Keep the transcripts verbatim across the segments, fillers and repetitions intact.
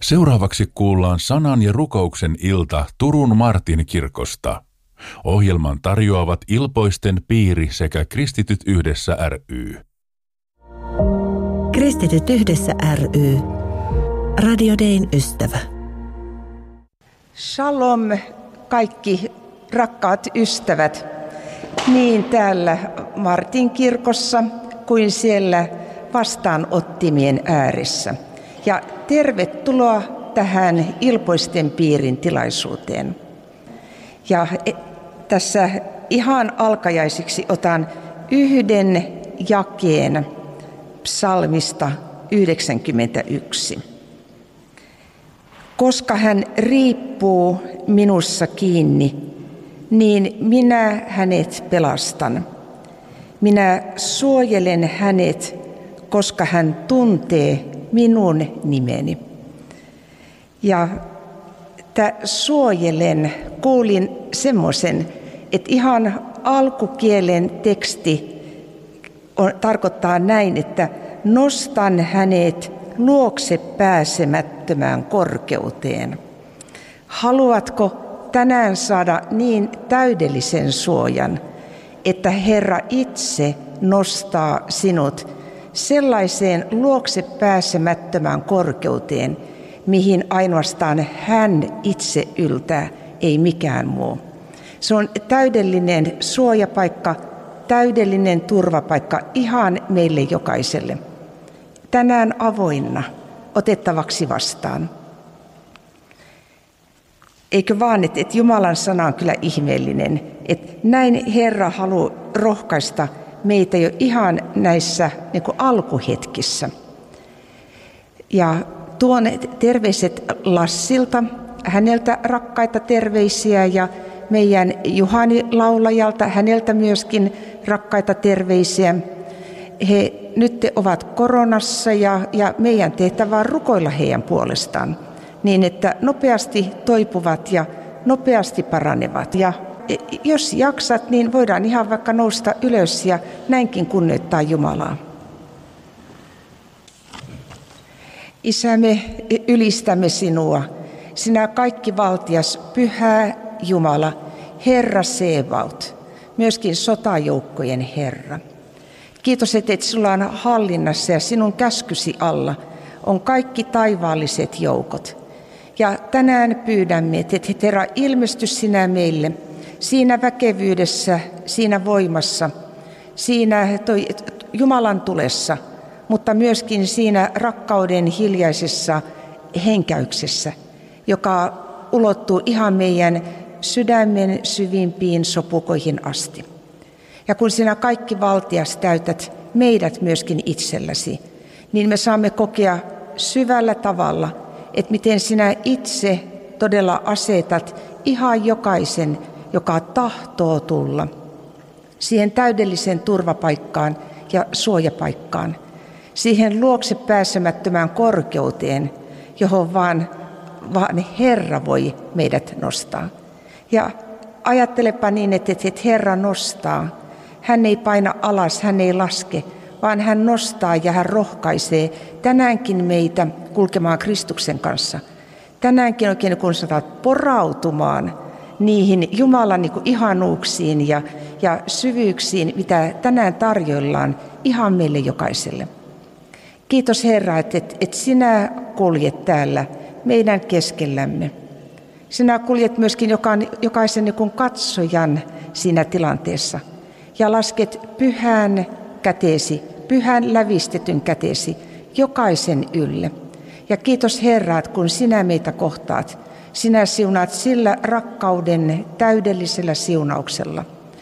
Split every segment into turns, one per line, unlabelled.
Seuraavaksi kuullaan sanan ja rukouksen ilta Turun Martin kirkosta. Ohjelman tarjoavat Ilpoisten piiri sekä Kristityt yhdessä ry.
Kristityt yhdessä ry. Radio Dayn ystävä.
Shalom kaikki rakkaat ystävät, niin täällä Martin kirkossa kuin siellä vastaanottimien ääressä. Ja tervetuloa tähän Ilpoisten piirin tilaisuuteen. Ja tässä ihan alkajaisiksi otan yhden jakeen psalmista yhdeksänkymmentäyksi. Koska hän riippuu minussa kiinni, niin minä hänet pelastan. Minä suojelen hänet, koska hän tuntee minun nimeni. Ja että suojelen, kuulin semmoisen, että ihan alkukielen teksti on, tarkoittaa näin, että nostan hänet luokse pääsemättömään korkeuteen. Haluatko tänään saada niin täydellisen suojan, että Herra itse nostaa sinut sellaiseen luokse pääsemättömään korkeuteen, mihin ainoastaan hän itse yltää, ei mikään muu. Se on täydellinen suojapaikka, täydellinen turvapaikka ihan meille jokaiselle. Tänään avoinna, otettavaksi vastaan. Eikö vaan, että, että Jumalan sana on kyllä ihmeellinen, että näin Herra haluaa rohkaista meitä jo ihan näissä niin kuin alkuhetkissä. Ja tuon terveiset Lassilta, häneltä rakkaita terveisiä ja meidän Juhani laulajalta, häneltä myöskin rakkaita terveisiä. He nyt ovat koronassa ja, ja meidän tehtävä on rukoilla heidän puolestaan niin, että nopeasti toipuvat ja nopeasti paranevat. Ja jos jaksat, niin voidaan ihan vaikka nousta ylös ja näinkin kunnioittaa Jumalaa. Isä, me ylistämme sinua, sinä kaikki valtias, pyhä Jumala, Herra Sebaot, myöskin sotajoukkojen Herra. Kiitos, että sulla on hallinnassa ja sinun käskysi alla on kaikki taivaalliset joukot. Ja tänään pyydämme, että Herra, ilmesty sinä meille siinä väkevyydessä, siinä voimassa, siinä toi Jumalan tulessa, mutta myöskin siinä rakkauden hiljaisessa henkäyksessä, joka ulottuu ihan meidän sydämen syvimpiin sopukoihin asti. Ja kun sinä kaikki valtias täytät meidät myöskin itselläsi, niin me saamme kokea syvällä tavalla, että miten sinä itse todella asetat ihan jokaisen, joka tahtoo tulla siihen täydelliseen turvapaikkaan ja suojapaikkaan, siihen luokse pääsemättömään korkeuteen, johon vaan, vaan Herra voi meidät nostaa. Ja ajattelepa niin, että, että Herra nostaa. Hän ei paina alas, hän ei laske, vaan hän nostaa ja hän rohkaisee tänäänkin meitä kulkemaan Kristuksen kanssa. Tänäänkin oikein kun saat porautumaan niihin Jumalan niin kuin ihanuuksiin ja, ja syvyyksiin, mitä tänään tarjoillaan ihan meille jokaiselle. Kiitos Herra, että, että, että sinä kuljet täällä meidän keskellämme. Sinä kuljet myöskin jokaisen niin kuin katsojan siinä tilanteessa ja lasket pyhän käteesi, pyhän lävistetyn käteesi jokaisen ylle. Ja kiitos Herra, että kun sinä meitä kohtaat, sinä siunaat sillä rakkauden täydellisellä siunauksella.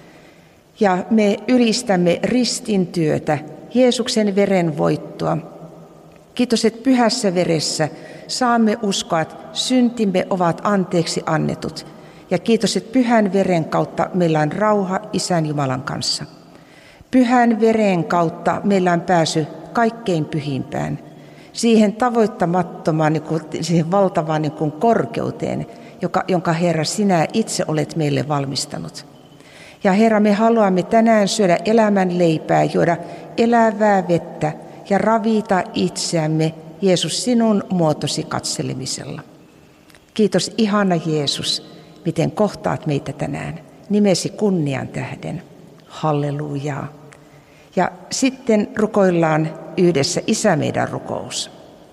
Ja me ylistämme ristin työtä, Jeesuksen veren voittoa. Kiitos, että pyhässä veressä saamme uskoa, että syntimme ovat anteeksi annetut. Ja kiitos, että pyhän veren kautta meillä on rauha Isän Jumalan kanssa. Pyhän veren kautta meillä on pääsy kaikkein pyhimpään, siihen tavoittamattomaan, niin kuin, siihen valtavaan niin kuin korkeuteen, joka, jonka Herra sinä itse olet meille valmistanut. Ja Herra, me haluamme tänään syödä elämän leipää, juoda elävää vettä ja ravita itseämme Jeesus, sinun muotosi katselemisella. Kiitos ihana Jeesus, miten kohtaat meitä tänään. Nimesi kunnian tähden. Hallelujaa. Ja sitten rukoillaan yhdessä Isä meidän rukous.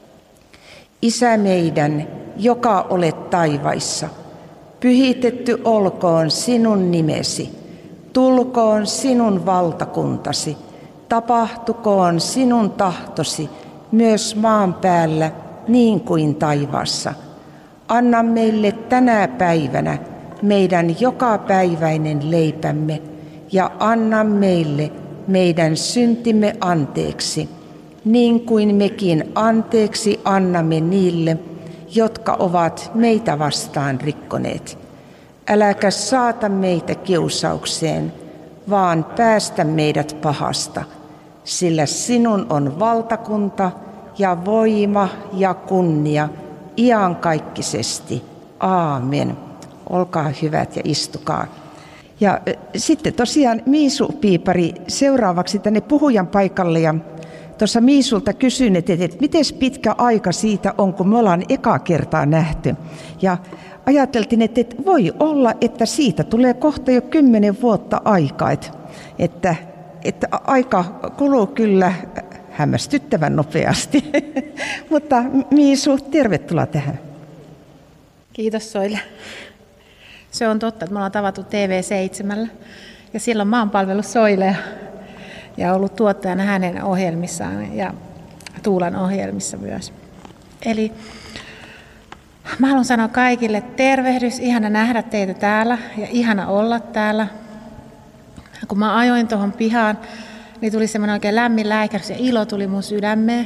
Isä meidän, joka olet taivaissa, pyhitetty olkoon sinun nimesi, tulkoon sinun valtakuntasi, tapahtukoon sinun tahtosi myös maan päällä niin kuin taivaassa. Anna meille tänä päivänä meidän jokapäiväinen leipämme ja anna meille meidän syntimme anteeksi, niin kuin mekin anteeksi annamme niille, jotka ovat meitä vastaan rikkoneet. Äläkä saata meitä kiusaukseen, vaan päästä meidät pahasta, sillä sinun on valtakunta ja voima ja kunnia iankaikkisesti. Aamen. Olkaa hyvät ja istukaa. Ja sitten tosiaan Miisu Piipari seuraavaksi tänne puhujan paikalle. Ja tuossa Miisulta kysyin, että, että miten pitkä aika siitä on, kun me ollaan ekaa kertaa nähty. Ja ajateltiin, että, että voi olla, että siitä tulee kohta jo kymmenen vuotta aikaa. Että, että, että aika kuluu kyllä hämmästyttävän nopeasti. Mutta Miisu, tervetuloa tähän.
Kiitos Soile. Se on totta, että me ollaan tavattu T V seitsemän ja silloin mä oon palvellut Soilea ja ollut tuottajana hänen ohjelmissaan ja Tuulan ohjelmissa myös. Eli mä haluan sanoa kaikille tervehdys, ihana nähdä teitä täällä ja ihana olla täällä. Kun mä ajoin tuohon pihaan, niin tuli semmoinen oikein lämmin läikähdys ja ilo tuli mun sydämeen.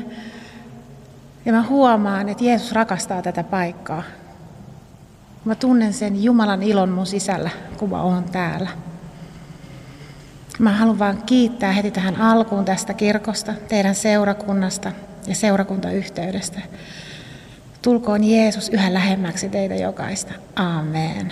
Ja mä huomaan, että Jeesus rakastaa tätä paikkaa. Mä tunnen sen Jumalan ilon mun sisällä, kun mä oon täällä. Mä haluan vaan kiittää heti tähän alkuun tästä kirkosta, teidän seurakunnasta ja seurakuntayhteydestä. Tulkoon Jeesus yhä lähemmäksi teitä jokaista. Aamen.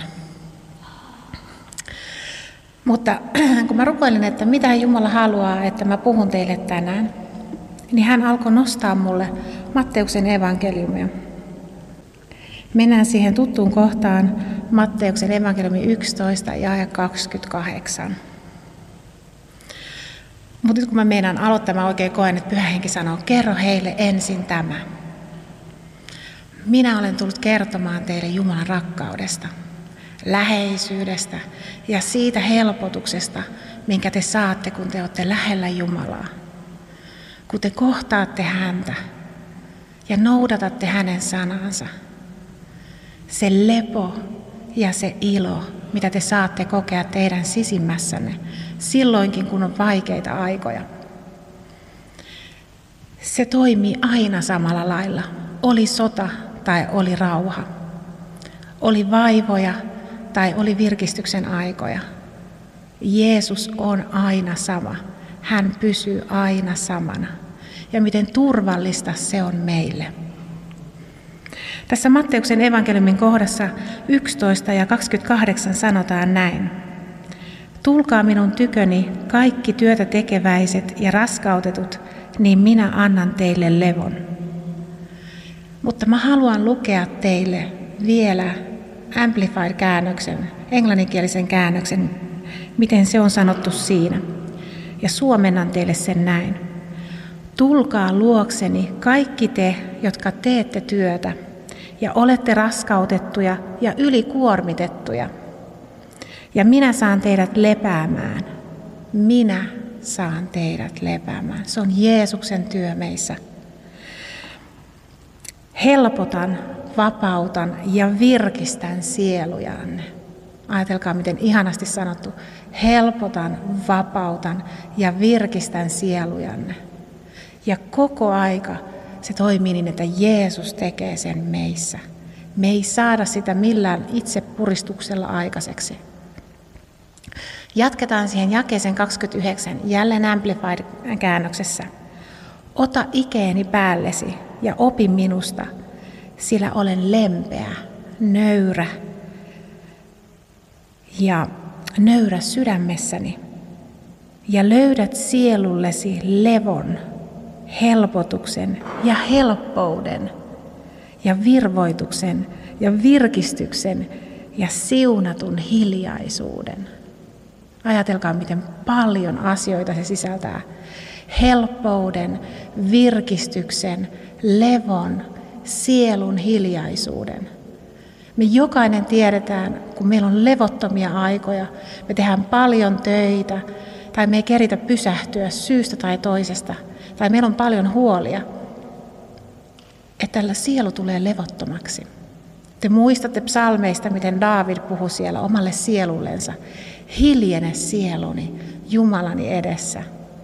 Mutta kun mä rukoilin, että mitä Jumala haluaa, että mä puhun teille tänään, niin hän alkoi nostaa mulle Matteuksen evankeliumia. Mennään siihen tuttuun kohtaan Matteuksen evankeliumi yksitoista ja kaksikymmentäkahdeksan. Mutta nyt kun mä meinaan aloittaa, mä oikein koen, että Pyhä Henki sanoo, kerro heille ensin tämä. Minä olen tullut kertomaan teille Jumalan rakkaudesta, läheisyydestä ja siitä helpotuksesta, minkä te saatte, kun te olette lähellä Jumalaa. Kun te kohtaatte häntä ja noudatatte hänen sanansa. Se lepo ja se ilo, mitä te saatte kokea teidän sisimmässänne, silloinkin kun on vaikeita aikoja. Se toimii aina samalla lailla, oli sota tai oli rauha, oli vaivoja tai oli virkistyksen aikoja. Jeesus on aina sama, hän pysyy aina samana ja miten turvallista se on meille. Tässä Matteuksen evankeliumin kohdassa yksitoista ja kaksikymmentäkahdeksan sanotaan näin. Tulkaa minun tyköni kaikki työtä tekeväiset ja raskautetut, niin minä annan teille levon. Mutta mä haluan lukea teille vielä Amplified-käännöksen, englanninkielisen käännöksen, miten se on sanottu siinä. Ja suomennan teille sen näin. Tulkaa luokseni kaikki te, jotka teette työtä, ja olette raskautettuja ja ylikuormitettuja. Ja minä saan teidät lepäämään. Minä saan teidät lepäämään. Se on Jeesuksen työ meissä. Helpotan, vapautan ja virkistän sielujanne. Ajatelkaa, miten ihanasti sanottu. Helpotan, vapautan ja virkistän sielujanne. Ja koko aika se toimii niin, että Jeesus tekee sen meissä. Me ei saada sitä millään itsepuristuksella aikaiseksi. Jatketaan siihen jakeeseen kaksikymmentäyhdeksän, jälleen Amplified-käännöksessä. Ota ikeeni päällesi ja opi minusta, sillä olen lempeä, nöyrä ja nöyrä sydämessäni. Ja löydät sielullesi levon, helpotuksen ja helppouden ja virvoituksen ja virkistyksen ja siunatun hiljaisuuden. Ajatelkaa, miten paljon asioita se sisältää. Helppouden, virkistyksen, levon, sielun hiljaisuuden. Me jokainen tiedetään, kun meillä on levottomia aikoja, me tehdään paljon töitä, tai me ei keritä pysähtyä syystä tai toisesta, tai meillä on paljon huolia, että tällä sielu tulee levottomaksi. Te muistatte psalmeista, miten Daavid puhui siellä omalle sielullensa. Hiljene sieluni Jumalani edessä.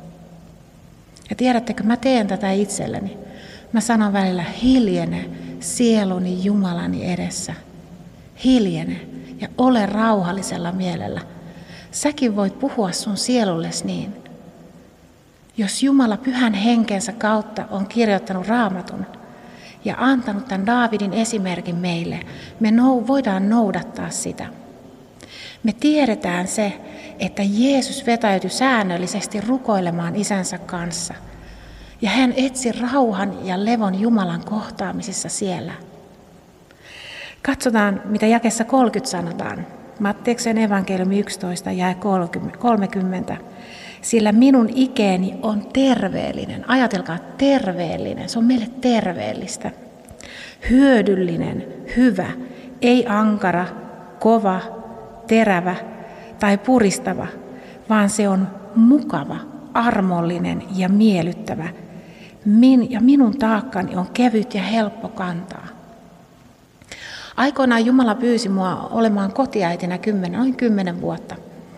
Ja tiedättekö, mä teen tätä itselleni. Mä sanon välillä, hiljene sieluni Jumalani edessä. Hiljene ja ole rauhallisella mielellä. Säkin voit puhua sun sielullesi niin. Jos Jumala pyhän henkensä kautta on kirjoittanut Raamatun ja antanut tämän Daavidin esimerkin meille, me nou- voidaan noudattaa sitä. Me tiedetään se, että Jeesus vetäytyi säännöllisesti rukoilemaan isänsä kanssa. Ja hän etsi rauhan ja levon Jumalan kohtaamisessa siellä. Katsotaan, mitä jakeessa kolmekymmentä sanotaan. Matteuksen evankeliumi yksitoista jae kolmekymmentä. Sillä minun ikäni on terveellinen. Ajatelkaa, terveellinen. Se on meille terveellistä. Hyödyllinen, hyvä, ei ankara, kova, terävä tai puristava, vaan se on mukava, armollinen ja miellyttävä. Min ja minun taakkani on kevyt ja helppo kantaa. Aikoinaan Jumala pyysi mua olemaan kotiäitinä kymmenen, noin kymmenen vuotta.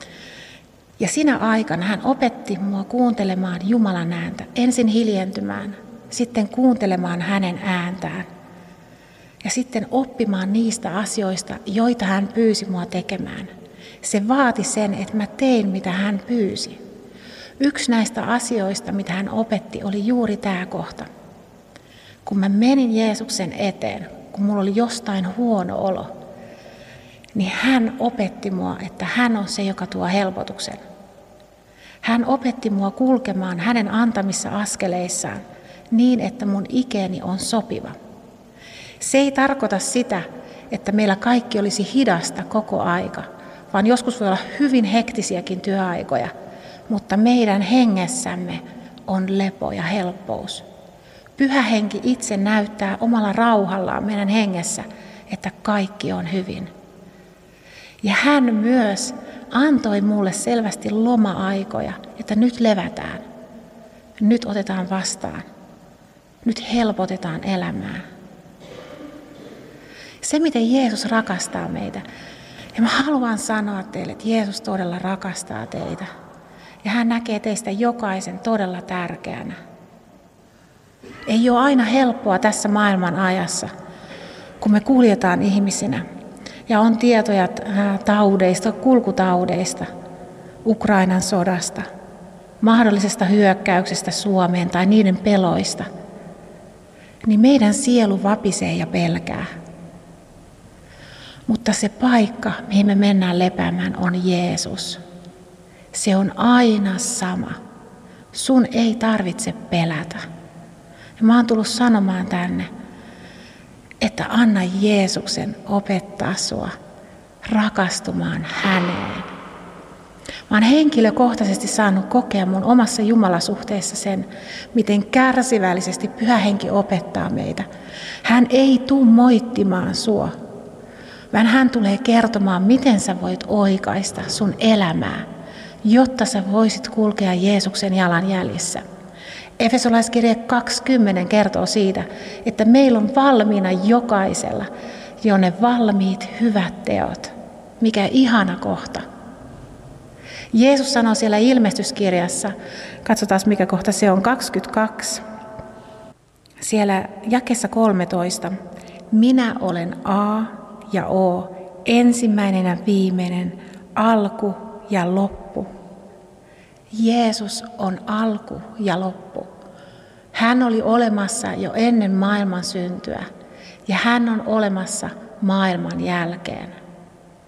Ja sinä aikana hän opetti mua kuuntelemaan Jumalan ääntä, ensin hiljentymään, sitten kuuntelemaan hänen ääntään. Ja sitten oppimaan niistä asioista, joita hän pyysi mua tekemään. Se vaati sen, että mä tein, mitä hän pyysi. Yksi näistä asioista, mitä hän opetti, oli juuri tämä kohta. Kun mä menin Jeesuksen eteen, kun mulla oli jostain huono olo, niin hän opetti mua, että hän on se, joka tuo helpotuksen. Hän opetti mua kulkemaan hänen antamissa askeleissaan niin, että mun ikäni on sopiva. Se ei tarkoita sitä, että meillä kaikki olisi hidasta koko aika, vaan joskus voi olla hyvin hektisiäkin työaikoja, mutta meidän hengessämme on lepo ja helppous. Pyhä henki itse näyttää omalla rauhallaan meidän hengessä, että kaikki on hyvin. Ja hän myös antoi mulle selvästi loma-aikoja, että nyt levätään, nyt otetaan vastaan, nyt helpotetaan elämää. Se, miten Jeesus rakastaa meitä. Ja mä haluan sanoa teille, että Jeesus todella rakastaa teitä. Ja hän näkee teistä jokaisen todella tärkeänä. Ei ole aina helppoa tässä maailman ajassa, kun me kuljetaan ihmisinä. Ja on tietoja taudeista, kulkutaudeista, Ukrainan sodasta, mahdollisesta hyökkäyksestä Suomeen tai niiden peloista. Niin meidän sielu vapisee ja pelkää. Mutta se paikka, mihin me mennään lepäämään, on Jeesus. Se on aina sama. Sun ei tarvitse pelätä. Ja mä oon tullut sanomaan tänne, että anna Jeesuksen opettaa sua rakastumaan häneen. Mä oon henkilökohtaisesti saanut kokea mun omassa Jumalasuhteessa sen, miten kärsivällisesti Pyhä Henki opettaa meitä. Hän ei tule moittimaan sua, vaan hän tulee kertomaan, miten sä voit oikaista sun elämää, jotta sä voisit kulkea Jeesuksen jalanjäljissä. Efesolaiskirje kaksikymmentä kertoo siitä, että meillä on valmiina jokaisella jo ne valmiit hyvät teot. Mikä ihana kohta. Jeesus sanoo siellä ilmestyskirjassa, katsotaan mikä kohta se on, kaksikymmentäkaksi. Siellä jakeessa kolmetoista. Minä olen A ja O, ensimmäinen ja viimeinen, alku ja loppu. Jeesus on alku ja loppu. Hän oli olemassa jo ennen maailman syntyä ja hän on olemassa maailman jälkeen.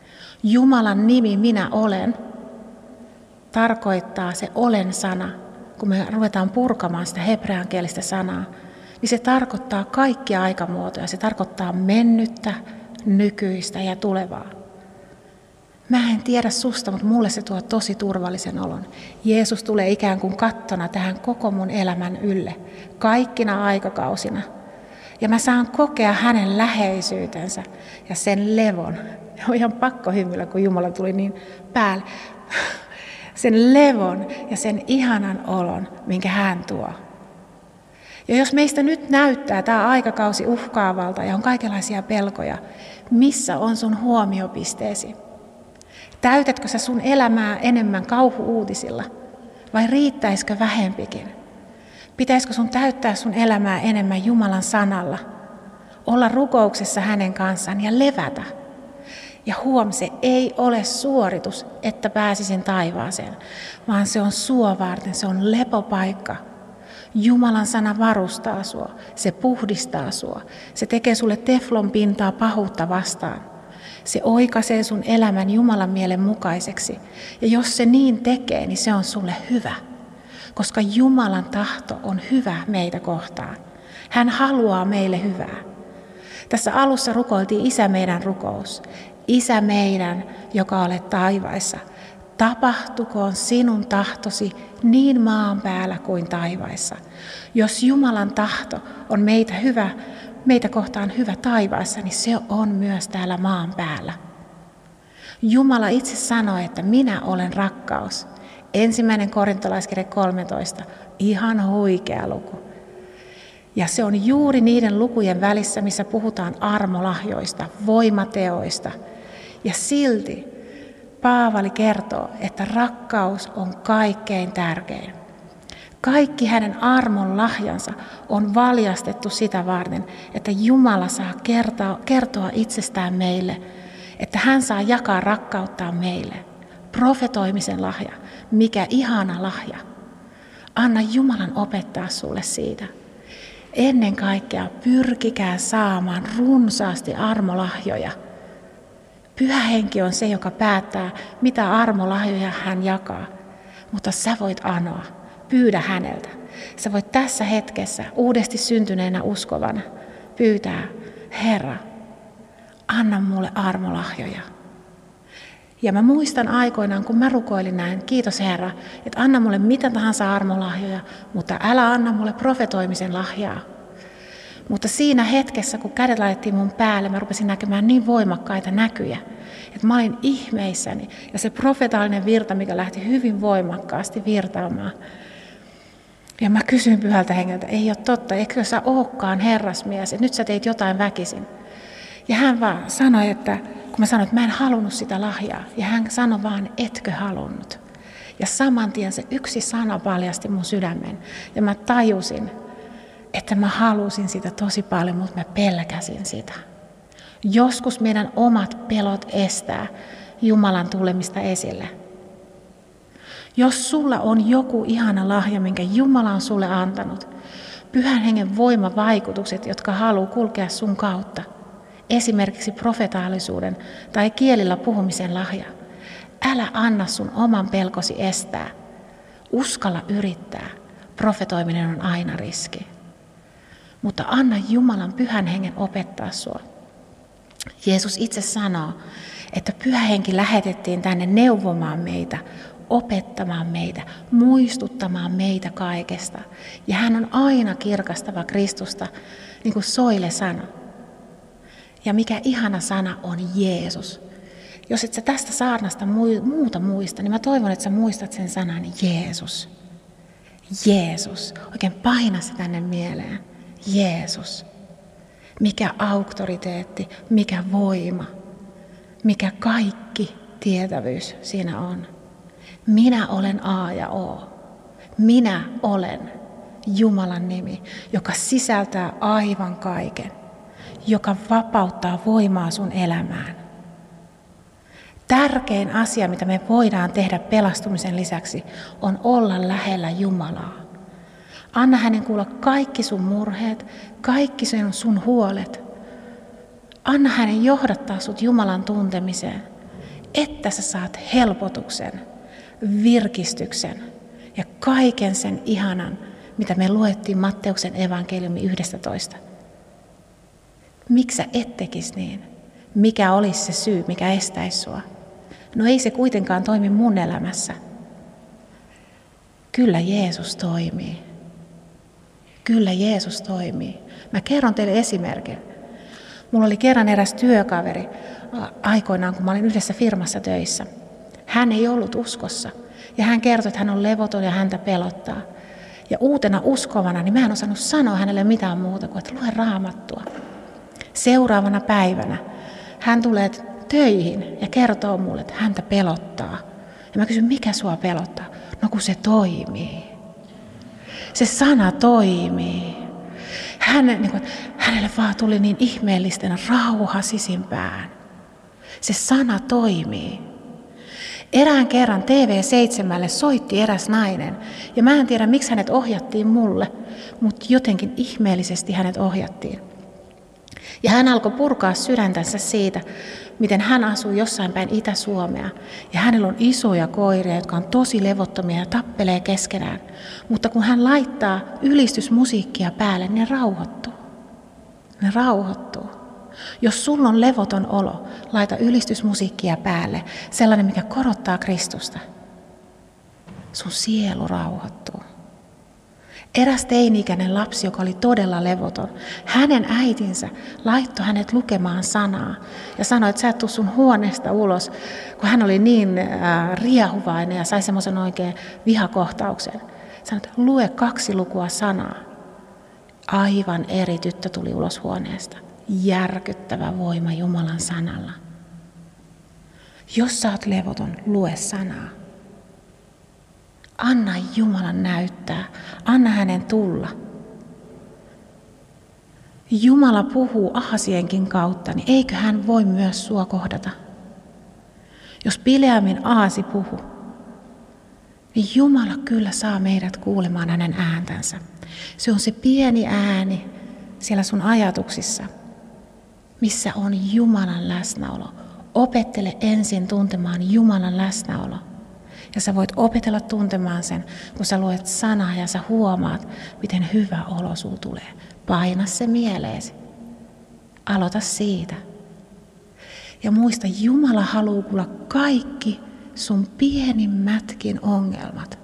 Jumalan nimi minä olen tarkoittaa se olen sana kun me ruvetaan purkamaan sitä hebreankielistä sanaa, niin se tarkoittaa kaikkia aikamuotoja. Se tarkoittaa mennyttä, nykyistä ja tulevaa. Mä en tiedä susta, mutta mulle se tuo tosi turvallisen olon. Jeesus tulee ikään kuin kattona tähän koko mun elämän ylle, kaikkina aikakausina. Ja mä saan kokea hänen läheisyytensä ja sen levon. On ihan pakko hymyillä, kun Jumala tuli niin päälle. Sen levon ja sen ihanan olon, minkä hän tuo. Ja jos meistä nyt näyttää tämä aikakausi uhkaavalta ja on kaikenlaisia pelkoja, missä on sun huomiopisteesi? Täytätkö sä sun elämää enemmän kauhu-uutisilla vai riittäisikö vähempikin? Pitäisikö sun täyttää sun elämää enemmän Jumalan sanalla? Olla rukouksessa hänen kanssaan ja levätä. Ja huom, se ei ole suoritus, että pääsisin taivaaseen, vaan se on sua varten, se on lepopaikka. Jumalan sana varustaa sua, se puhdistaa sua, se tekee sulle teflon pintaa pahuutta vastaan. Se oikaisee sun elämän Jumalan mielen mukaiseksi. Ja jos se niin tekee, niin se on sulle hyvä. Koska Jumalan tahto on hyvä meitä kohtaan. Hän haluaa meille hyvää. Tässä alussa rukoiltiin Isä meidän rukous. Isä meidän, joka olet taivaissa. Tapahtukoon sinun tahtosi niin maan päällä kuin taivaissa. Jos Jumalan tahto on meitä hyvä, meitä kohtaan hyvä taivaassa, niin se on myös täällä maan päällä. Jumala itse sanoi, että minä olen rakkaus. Ensimmäinen korintolaiskirja kolmetoista, ihan huikea luku. Ja se on juuri niiden lukujen välissä, missä puhutaan armolahjoista, voimateoista. Ja silti Paavali kertoo, että rakkaus on kaikkein tärkein. Kaikki hänen armon lahjansa on valjastettu sitä varten, että Jumala saa kertoa, kertoa itsestään meille, että hän saa jakaa rakkauttaan meille. Profetoimisen lahja, mikä ihana lahja. Anna Jumalan opettaa sulle siitä. Ennen kaikkea pyrkikää saamaan runsaasti armolahjoja. Pyhä Henki on se, joka päättää, mitä armolahjoja hän jakaa, mutta sä voit anoa. Pyydä häneltä. Sä voit tässä hetkessä uudesti syntyneenä uskovana pyytää, Herra, anna mulle armolahjoja. Ja mä muistan aikoinaan, kun mä rukoilin näin, kiitos Herra, että anna mulle mitä tahansa armolahjoja, mutta älä anna mulle profetoimisen lahjaa. Mutta siinä hetkessä, kun kädet laitettiin mun päälle, mä rupesin näkemään niin voimakkaita näkyjä, että mä olin ihmeissäni. Ja se profetaalinen virta, mikä lähti hyvin voimakkaasti virtaamaan. Ja mä kysyin Pyhältä Hengeltä, ei ole totta, eikö sä olekaan herrasmies, että nyt sä teit jotain väkisin. Ja hän vaan sanoi, että kun mä sanoin, että mä en halunnut sitä lahjaa, ja hän sanoi vaan, etkö halunnut. Ja saman tien se yksi sana paljasti mun sydämen, ja mä tajusin, että mä halusin sitä tosi paljon, mutta mä pelkäsin sitä. Joskus meidän omat pelot estää Jumalan tulemista esille. Jos sulla on joku ihana lahja, minkä Jumala on sulle antanut, Pyhän Hengen voimavaikutukset, jotka haluaa kulkea sun kautta, esimerkiksi profetaalisuuden tai kielillä puhumisen lahja, älä anna sun oman pelkosi estää. Uskalla yrittää. Profetoiminen on aina riski. Mutta anna Jumalan Pyhän Hengen opettaa sua. Jeesus itse sanoo, että Pyhä Henki lähetettiin tänne neuvomaan meitä, opettamaan meitä, muistuttamaan meitä kaikesta. Ja hän on aina kirkastava Kristusta, niin kuin Soile sanoi. Ja mikä ihana sana on Jeesus. Jos et sä tästä saarnasta muuta muista, niin mä toivon, että sä muistat sen sanan Jeesus. Jeesus. Oikein paina se tänne mieleen. Jeesus. Mikä auktoriteetti, mikä voima, mikä kaikki tietävyys siinä on. Minä olen A ja O. Minä olen Jumalan nimi, joka sisältää aivan kaiken, joka vapauttaa voimaa sun elämään. Tärkein asia, mitä me voidaan tehdä pelastumisen lisäksi, on olla lähellä Jumalaa. Anna hänen kuulla kaikki sun murheet, kaikki sun huolet. Anna hänen johdattaa sut Jumalan tuntemiseen, että sä saat helpotuksen, virkistyksen ja kaiken sen ihanan, mitä me luettiin Matteuksen evankeliumi yksitoista. Miksi sä et tekisi niin? Mikä olisi se syy, mikä estäisi sua? No ei se kuitenkaan toimi mun elämässä. Kyllä Jeesus toimii. Kyllä Jeesus toimii. Mä kerron teille esimerkin. Mulla oli kerran eräs työkaveri aikoinaan, kun mä olin yhdessä firmassa töissä. Hän ei ollut uskossa. Ja hän kertoi, että hän on levoton ja häntä pelottaa. Ja uutena uskovana, niin mä en osannut sanoa hänelle mitään muuta kuin, että lue Raamattua. Seuraavana päivänä hän tulee töihin ja kertoo mulle, että häntä pelottaa. Ja mä kysyn, mikä sua pelottaa? No kun se toimii. Se sana toimii. Hän, niin kuin, hänelle vaan tuli niin ihmeellisten rauha sisimpään. Se sana toimii. Erään kerran T V seitsemälle soitti eräs nainen. Ja mä en tiedä, miksi hänet ohjattiin mulle, mutta jotenkin ihmeellisesti hänet ohjattiin. Ja hän alkoi purkaa sydäntänsä siitä, miten hän asuu jossain päin Itä-Suomea. Ja hänellä on isoja koiria, jotka on tosi levottomia ja tappelee keskenään. Mutta kun hän laittaa ylistysmusiikkia päälle, ne rauhoittuu. Ne rauhoittuu. Jos sulla on levoton olo, laita ylistysmusiikkia päälle, sellainen, mikä korottaa Kristusta. Sun sielu rauhoittuu. Eräs teini-ikäinen lapsi, joka oli todella levoton, hänen äitinsä laittoi hänet lukemaan sanaa ja sanoi, että sä et tuu sun huoneesta ulos, kun hän oli niin äh, riehuvainen ja sai semmoisen oikein vihakohtauksen. Sanoi, että lue kaksi lukua sanaa. Aivan eri tyttö tuli ulos huoneesta. Järkyttävä voima Jumalan sanalla. Jos sä oot levoton, lue sanaa. Anna Jumalan näyttää. Anna hänen tulla. Jumala puhuu Aasienkin kautta, niin eikö hän voi myös sua kohdata? Jos Bileamin Aasi puhuu, niin Jumala kyllä saa meidät kuulemaan hänen ääntänsä. Se on se pieni ääni siellä sun ajatuksissa, missä on Jumalan läsnäolo. Opettele ensin tuntemaan Jumalan läsnäolo. Ja sä voit opetella tuntemaan sen, kun sä luet sanaa ja sä huomaat, miten hyvä olo sulla tulee. Paina se mieleesi. Aloita siitä. Ja muista, Jumala haluaa kuulla kaikki sun pienimmätkin ongelmat.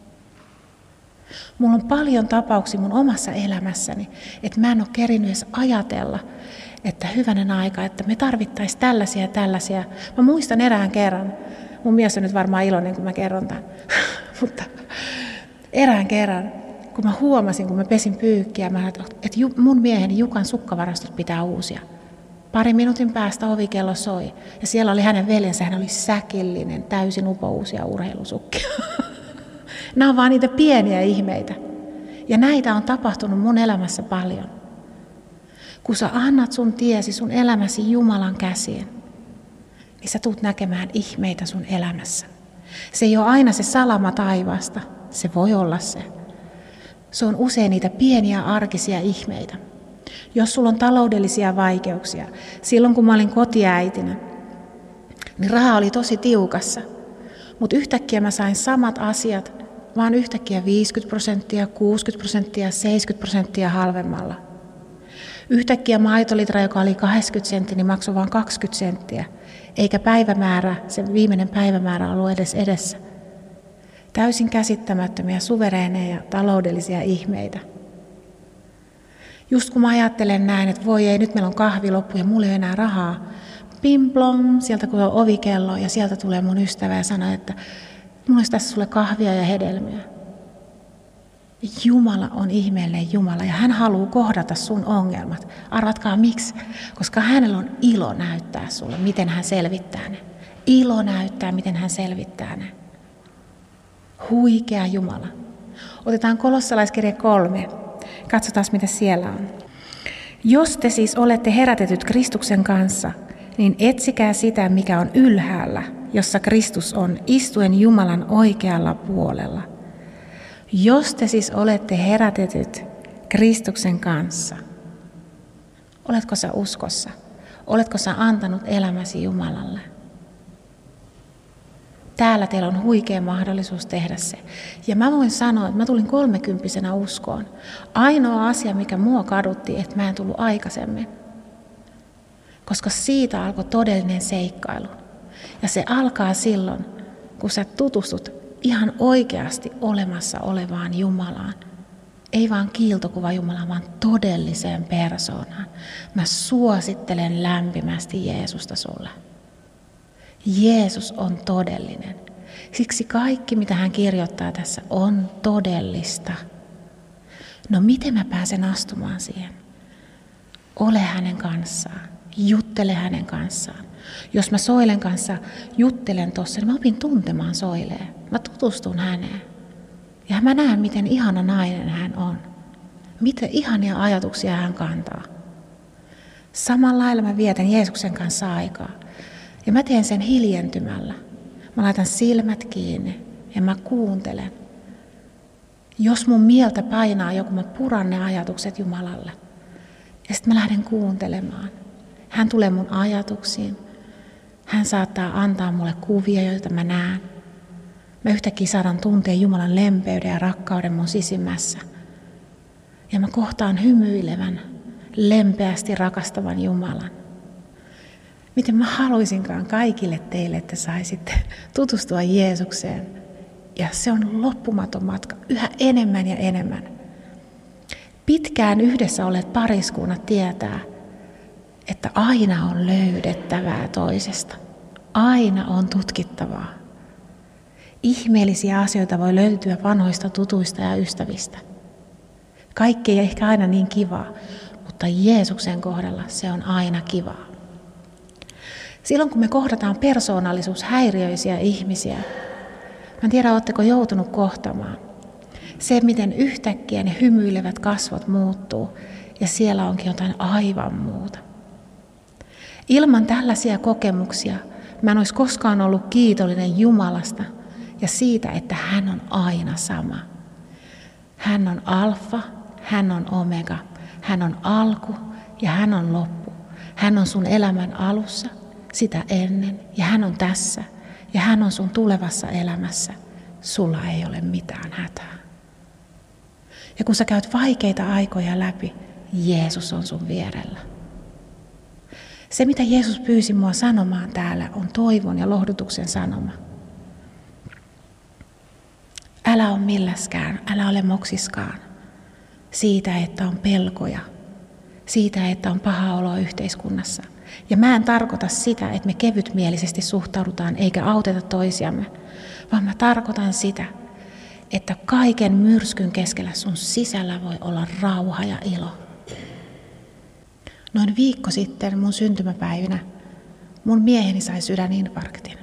Mulla on paljon tapauksia mun omassa elämässäni, että mä en ole kerinyt edes ajatella, että hyvänen aika, että me tarvittaisiin tällaisia ja tällaisia. Mä muistan erään kerran, mun mies on nyt varmaan iloinen, kun mä kerron tämän, mutta erään kerran, kun mä huomasin, kun mä pesin pyykkiä, mä että mun mieheni Jukan sukkavarastot pitää uusia. Pari minuutin päästä ovikello soi, ja siellä oli hänen veljensä, hän oli säkillinen, täysin upouusia urheilusukkia. Nämä on vaan niitä pieniä ihmeitä. Ja näitä on tapahtunut mun elämässä paljon. Kun sä annat sun tiesi, sun elämäsi Jumalan käsiin, niin sä tuut näkemään ihmeitä sun elämässä. Se ei ole aina se salama taivaasta, se voi olla se. Se on usein niitä pieniä arkisia ihmeitä. Jos sulla on taloudellisia vaikeuksia, silloin kun mä olin kotiäitinä, niin raha oli tosi tiukassa. Mutta yhtäkkiä mä sain samat asiat, vaan yhtäkkiä viisikymmentä prosenttia, kuusikymmentä prosenttia, seitsemänkymmentä prosenttia halvemmalla. Yhtäkkiä maitolitra, joka oli kahdeksankymmentä senttiä, niin maksoi vain kaksikymmentä senttiä. Eikä päivämäärä, se viimeinen päivämäärä ollut edes edessä. Täysin käsittämättömiä, suvereeneja taloudellisia ihmeitä. Just kun mä ajattelen näin, että voi ei, nyt meillä on kahvi loppu ja mulla ei ole enää rahaa. Pim plom, sieltä kun on ovikello ja sieltä tulee mun ystävä ja sanoo, että mulla olisi tässä sulle kahvia ja hedelmiä. Jumala on ihmeellinen Jumala ja hän haluaa kohdata sun ongelmat. Arvatkaa miksi? Koska hänellä on ilo näyttää sulle, miten hän selvittää ne. Ilo näyttää, miten hän selvittää ne. Huikea Jumala. Otetaan Kolossalaiskirja kolme. Katsotaan, mitä siellä on. Jos te siis olette herätetyt Kristuksen kanssa, niin etsikää sitä, mikä on ylhäällä, jossa Kristus on, istuen Jumalan oikealla puolella. Jos te siis olette herätetyt Kristuksen kanssa, oletko sä uskossa? Oletko sä antanut elämäsi Jumalalle? Täällä teillä on huikea mahdollisuus tehdä se. Ja mä voin sanoa, että mä tulin kolmekymppisenä uskoon. Ainoa asia, mikä mua kadutti, että mä en tullut aikaisemmin. Koska siitä alkoi todellinen seikkailu. Ja se alkaa silloin, kun sä tutustut ihan oikeasti olemassa olevaan Jumalaan. Ei vaan kiiltokuva Jumalaan, vaan todelliseen persoonaan. Mä suosittelen lämpimästi Jeesusta sulle. Jeesus on todellinen. Siksi kaikki, mitä hän kirjoittaa tässä, on todellista. No miten mä pääsen astumaan siihen? Ole hänen kanssaan. Juttele hänen kanssaan. Jos mä Soilen kanssa juttelen tuossa, niin mä opin tuntemaan Soileen. Mä tutustun häneen. Ja mä näen, miten ihana nainen hän on. Miten ihania ajatuksia hän kantaa. Samalla lailla mä vietän Jeesuksen kanssa aikaa. Ja mä teen sen hiljentymällä. Mä laitan silmät kiinni ja mä kuuntelen. Jos mun mieltä painaa joku, mä puran ne ajatukset Jumalalle. Ja sitten mä lähden kuuntelemaan. Hän tulee mun ajatuksiin. Hän saattaa antaa mulle kuvia, joita mä näen. Mä yhtäkkiä saadaan tuntea Jumalan lempeyden ja rakkauden mun sisimmässä. Ja mä kohtaan hymyilevän, lempeästi rakastavan Jumalan. Miten mä haluaisinkaan kaikille teille, että saisitte tutustua Jeesukseen. Ja se on loppumaton matka, yhä enemmän ja enemmän. Pitkään yhdessä olleet pariskunnat tietää, että aina on löydettävää toisesta. Aina on tutkittavaa. Ihmeellisiä asioita voi löytyä vanhoista tutuista ja ystävistä. Kaikki ei ehkä aina niin kivaa, mutta Jeesuksen kohdalla se on aina kivaa. Silloin kun me kohdataan persoonallisuushäiriöisiä ihmisiä, mä en tiedä, ootteko joutunut kohtamaan. Se, miten yhtäkkiä ne hymyilevät kasvot muuttuu ja siellä onkin jotain aivan muuta. Ilman tällaisia kokemuksia mä en olisi koskaan ollut kiitollinen Jumalasta ja siitä, että hän on aina sama. Hän on alfa, hän on omega, hän on alku ja hän on loppu. Hän on sun elämän alussa, sitä ennen ja hän on tässä ja hän on sun tulevassa elämässä. Sulla ei ole mitään hätää. Ja kun sä käyt vaikeita aikoja läpi, Jeesus on sun vierellä. Se, mitä Jeesus pyysi mua sanomaan täällä, on toivon ja lohdutuksen sanoma. Älä ole milläskään, älä ole moksiskaan siitä, että on pelkoja, siitä, että on paha olo yhteiskunnassa. Ja mä en tarkoita sitä, että me kevytmielisesti suhtaudutaan eikä auteta toisiamme, vaan mä tarkoitan sitä, että kaiken myrskyn keskellä sun sisällä voi olla rauha ja ilo. Noin viikko sitten mun syntymäpäivinä mun mieheni sai sydäninfarktin.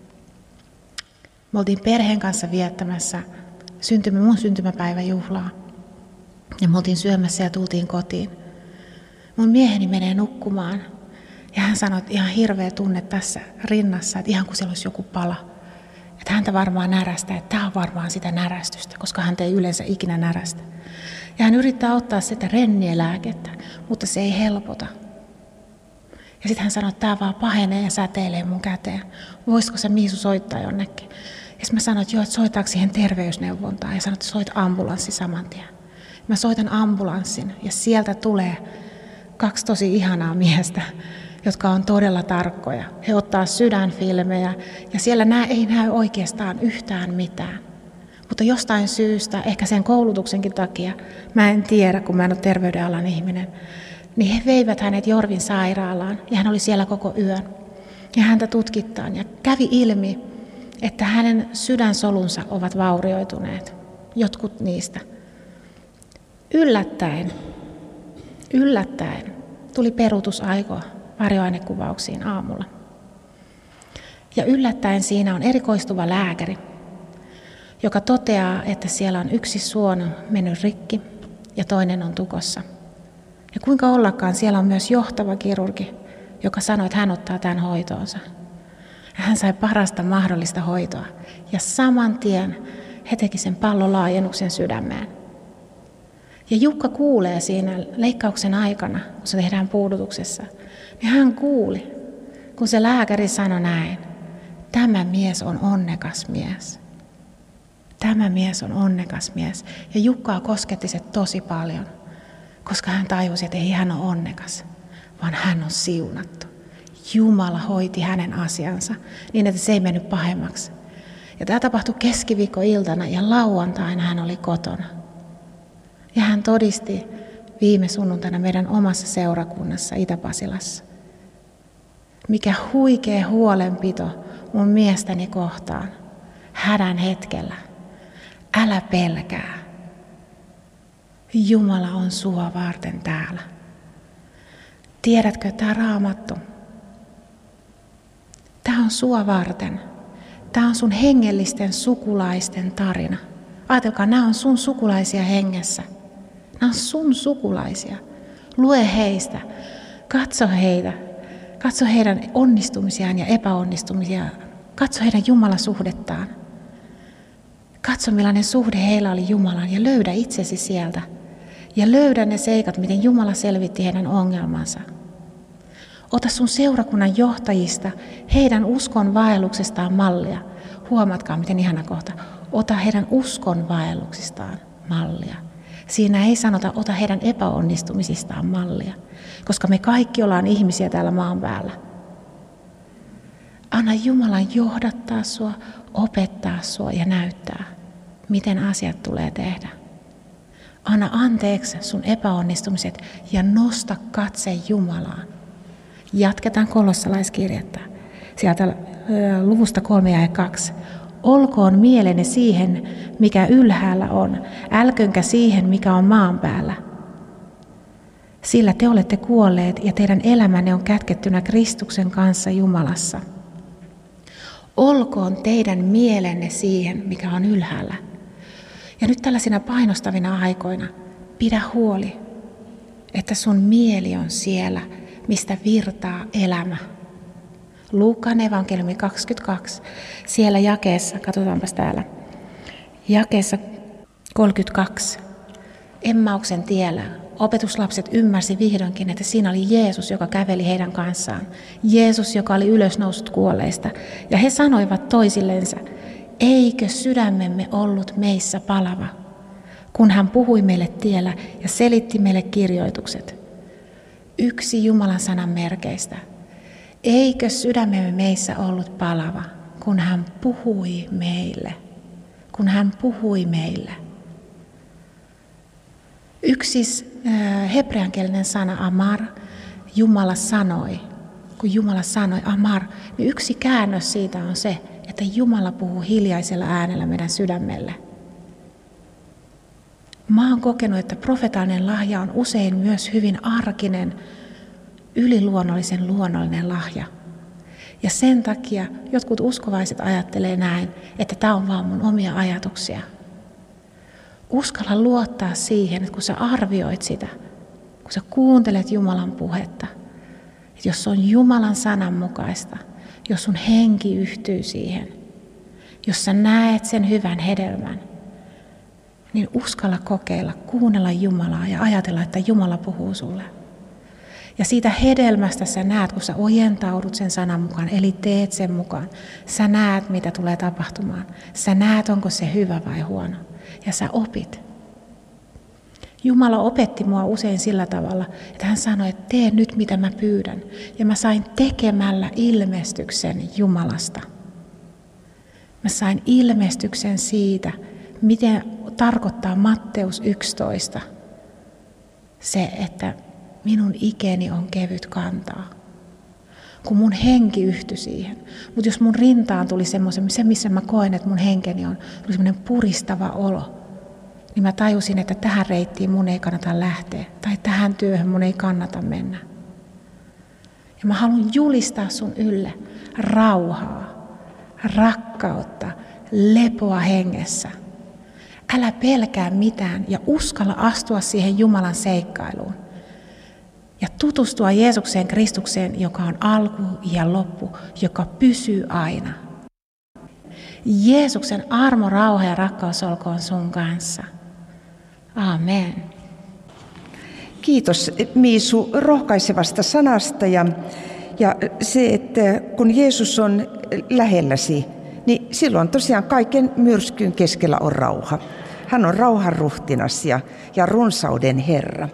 Me oltiin perheen kanssa viettämässä syntymä, mun syntymäpäiväjuhlaa. Ja me oltiin syömässä ja tultiin kotiin. Mun mieheni menee nukkumaan. Ja hän sanoi, että ihan hirveä tunne tässä rinnassa, että ihan kuin siellä olisi joku pala. Että häntä varmaan närästää, että tämä on varmaan sitä närästystä, koska hän ei yleensä ikinä närästä. Ja hän yrittää ottaa sitä rennielääkettä, mutta se ei helpota. Ja sitten hän sanoi, että tämä vaan pahenee ja säteilee mun käteen. Voisiko se Miisu soittaa jonnekin? Ja sitten mä sanoin, että joo, että soitaanko siihen terveysneuvontaan. Ja sanoin, että soit ambulanssi saman tien. Mä soitan ambulanssin ja sieltä tulee kaksi tosi ihanaa miestä, jotka on todella tarkkoja. He ottaa sydänfilmejä ja siellä nää ei näy oikeastaan yhtään mitään. Mutta jostain syystä, ehkä sen koulutuksenkin takia, mä en tiedä, kun mä en ole terveydenalan ihminen, niin he veivät hänet Jorvin sairaalaan ja hän oli siellä koko yön. Ja häntä tutkittaan ja kävi ilmi, että hänen sydänsolunsa ovat vaurioituneet, jotkut niistä. Yllättäen, yllättäen tuli peruutusaikoa varjoainekuvauksiin aamulla. Ja yllättäen siinä on erikoistuva lääkäri, joka toteaa, että siellä on yksi suono mennyt rikki ja toinen on tukossa. Ja kuinka ollakaan siellä on myös johtava kirurgi, joka sanoi, että hän ottaa tämän hoitoonsa. Ja hän sai parasta mahdollista hoitoa. Ja saman tien he teki sen pallolaajennuksen sydämeen. Ja Jukka kuulee siinä leikkauksen aikana, kun se tehdään puudutuksessa, niin hän kuuli, kun se lääkäri sanoi näin, tämä mies on onnekas mies. Tämä mies on onnekas mies. Ja Jukkaa kosketti se tosi paljon, koska hän tajusi, että ei hän ole onnekas, vaan hän on siunattu. Jumala hoiti hänen asiansa niin, että se ei mennyt pahemmaksi. Ja tämä tapahtui keskiviikkoiltana ja lauantaina hän oli kotona. Ja hän todisti viime sunnuntaina meidän omassa seurakunnassa Itä-Pasilassa. Mikä huikea huolenpito mun miestäni kohtaan hädän hetkellä. Älä pelkää. Jumala on sua varten täällä. Tiedätkö, tämä Raamattu? Tämä on sua varten. Tämä on sun hengellisten sukulaisten tarina. Ajatelkaa, nämä on sun sukulaisia hengessä. Nämä on sun sukulaisia. Lue heistä. Katso heitä. Katso heidän onnistumisiaan ja epäonnistumisiaan. Katso heidän Jumalasuhdettaan. Katso, millainen suhde heillä oli Jumalaan ja löydä itsesi sieltä. Ja löydä ne seikat, miten Jumala selvitti heidän ongelmansa. Ota sun seurakunnan johtajista, heidän uskon vaelluksestaan mallia. Huomatkaa, miten ihana kohta. Ota heidän uskon vaelluksistaan mallia. Siinä ei sanota, ota heidän epäonnistumisistaan mallia, koska me kaikki ollaan ihmisiä täällä maan päällä. Anna Jumalan johdattaa sua, opettaa sua ja näyttää, miten asiat tulee tehdä. Anna anteeksi sun epäonnistumiset ja nosta katse Jumalaan. Jatketaan kolossalaiskirjettä. Sieltä luvusta kolme ja kaksi. Olkoon mielenne siihen, mikä ylhäällä on, älkönkä siihen, mikä on maan päällä. Sillä te olette kuolleet ja teidän elämänne on kätkettynä Kristuksen kanssa Jumalassa. Olkoon teidän mielenne siihen, mikä on ylhäällä. Ja nyt tällaisina painostavina aikoina pidä huoli, että sun mieli on siellä, mistä virtaa elämä. Luukkaan evankeliumi kaksikymmentäkaksi, siellä jakeessa, katsotaanpas täällä, jakeessa kolmekymmentäkaksi, Emmauksen tiellä, opetuslapset ymmärsi vihdoinkin, että siinä oli Jeesus, joka käveli heidän kanssaan. Jeesus, joka oli ylösnoussut kuolleista. Ja he sanoivat toisillensa, eikö sydämemme ollut meissä palava, kun hän puhui meille tiellä ja selitti meille kirjoitukset. Yksi Jumalan sanan merkeistä. Eikö sydämemme meissä ollut palava, kun hän puhui meille? Kun hän puhui meille. Yksi hebreankielinen sana amar, Jumala sanoi. Kun Jumala sanoi amar, niin yksi käännös siitä on se, että Jumala puhuu hiljaisella äänellä meidän sydämelle. Mä oon kokenut, että profetaalinen lahja on usein myös hyvin arkinen, yliluonnollisen luonnollinen lahja. Ja sen takia jotkut uskovaiset ajattelee näin, että tämä on vaan mun omia ajatuksia. Uskalla luottaa siihen, että kun sä arvioit sitä, kun sä kuuntelet Jumalan puhetta, että jos se on Jumalan sanan mukaista, jos sun henki yhtyy siihen, jos sä näet sen hyvän hedelmän, niin uskalla kokeilla, kuunnella Jumalaa ja ajatella, että Jumala puhuu sulle. Ja siitä hedelmästä sä näet, kun sä ojentaudut sen sanan mukaan, eli teet sen mukaan. Sä näet, mitä tulee tapahtumaan. Sä näet, onko se hyvä vai huono. Ja sä opit. Jumala opetti mua usein sillä tavalla, että hän sanoi, että tee nyt, mitä mä pyydän. Ja mä sain tekemällä ilmestyksen Jumalasta. Mä sain ilmestyksen siitä, miten tarkoittaa Matteus yksitoista se, että minun ikeni on kevyt kantaa. Kun mun henki yhtyi siihen. Mutta jos mun rintaan tuli semmoisen, se missä mä koen, että mun henkeni on, tuli semmoinen puristava olo, niin mä tajusin, että tähän reittiin mun ei kannata lähteä. Tai tähän työhön mun ei kannata mennä. Ja mä haluan julistaa sun ylle rauhaa, rakkautta, lepoa hengessä. Älä pelkää mitään ja uskalla astua siihen Jumalan seikkailuun. Ja tutustua Jeesukseen Kristukseen, joka on alku ja loppu, joka pysyy aina. Jeesuksen armo, rauha ja rakkaus olkoon sun kanssa. Amen.
Kiitos Miisu rohkaisevasta sanasta ja, Ja se, että kun Jeesus on lähelläsi, niin silloin tosiaan kaiken myrskyn keskellä on rauha. Hän on rauhan ruhtinas ja, ja runsauden Herra.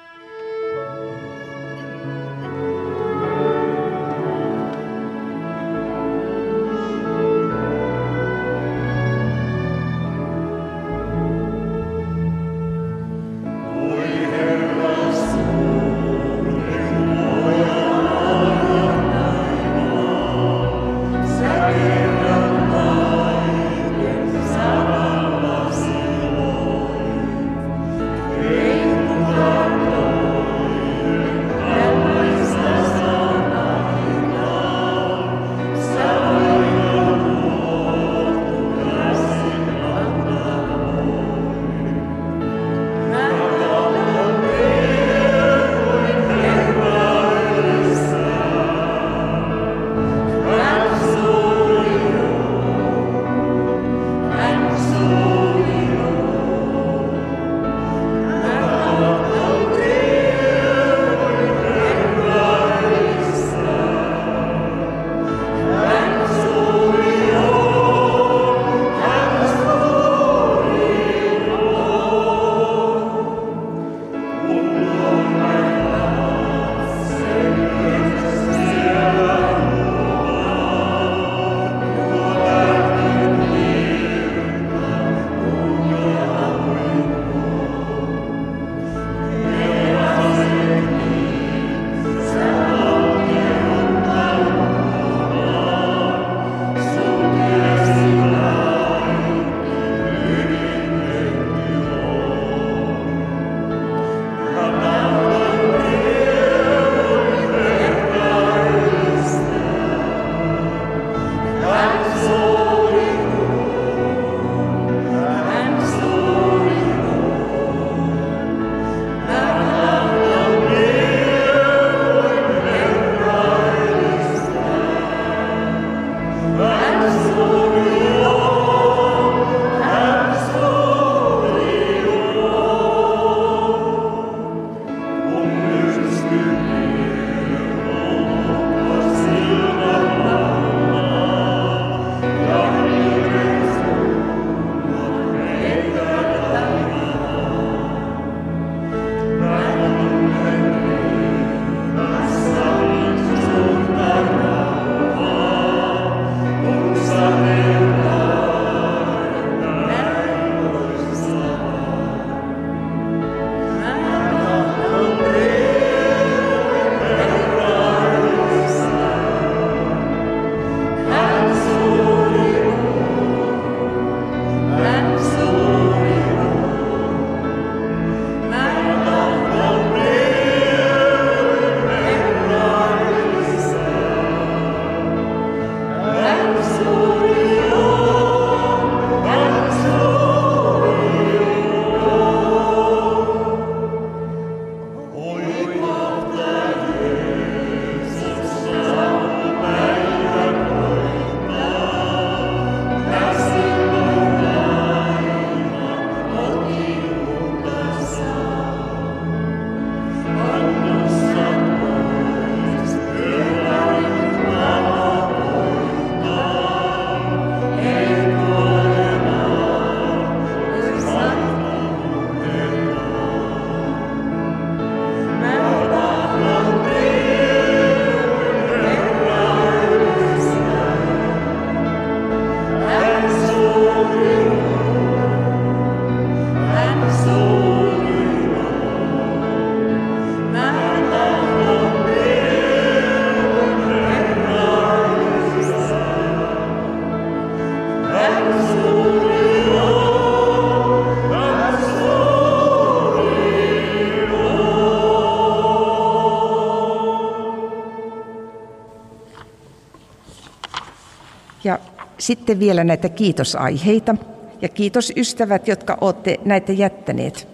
Ja sitten vielä näitä kiitosaiheita. Ja kiitos ystävät, jotka olette näitä jättäneet.